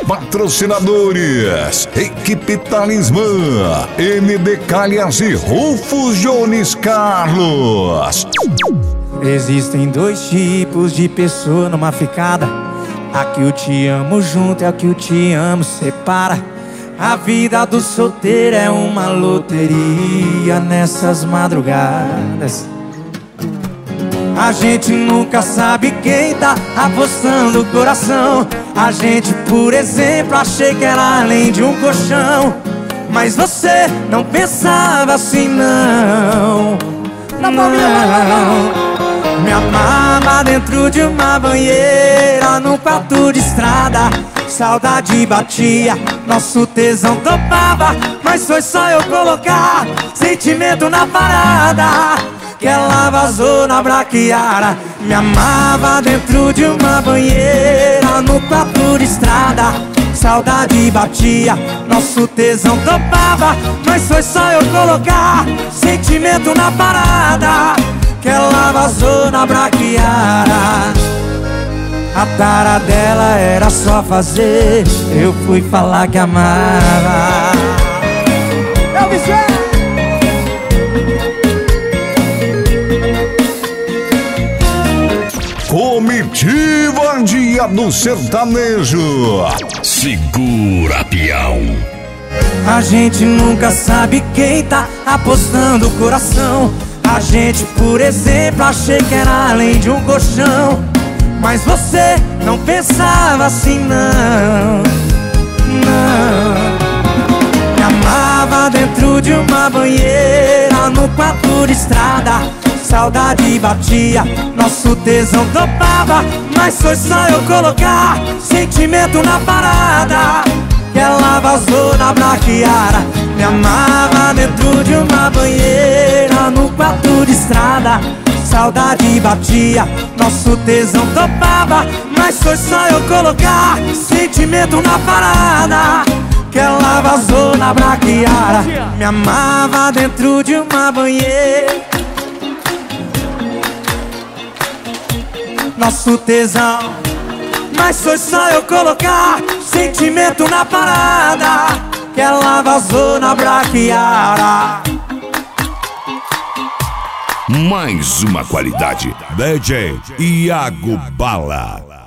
Patrocinadores: Equipe Talismã, MD Calhas e Rufus Jones Carlos. Existem dois tipos de pessoa numa ficada. A que eu te amo junto e a que eu te amo separa. A vida do solteiro é uma loteria nessas madrugadas. A gente nunca sabe quem tá apostando o coração. A gente, por exemplo, achei que era além de um colchão. Mas você não pensava assim, não. Não. Me amava dentro de uma banheira, num quarto de estrada. Saudade batia, nosso tesão topava. Mas foi só eu colocar sentimento na parada que ela vazou na braquiara. Me amava dentro de uma banheira, no quarto de estrada. Saudade batia, nosso tesão topava. Mas foi só eu colocar sentimento na parada que ela vazou na braquiara. A tara dela era só fazer, eu fui falar que amava. Eu me Comitiva Dia do Sertanejo. Segura, peão. A gente nunca sabe quem tá apostando o coração. A gente, por exemplo, achei que era além de um colchão. Mas você não pensava assim, não. Não. Me amava dentro de uma banheira, no quarto de estrada. Saudade batia, nosso tesão topava. Mas foi só eu colocar sentimento na parada que ela vazou na braquiara. Me amava dentro de uma banheira, no quarto de estrada. Saudade batia, nosso tesão topava. Mas foi só eu colocar sentimento na parada que ela vazou na braquiara. Me amava dentro de uma banheira, nosso tesão. Mas foi só eu colocar sentimento na parada que ela vazou na braquiara. Mais uma qualidade. DJ Iago Bala.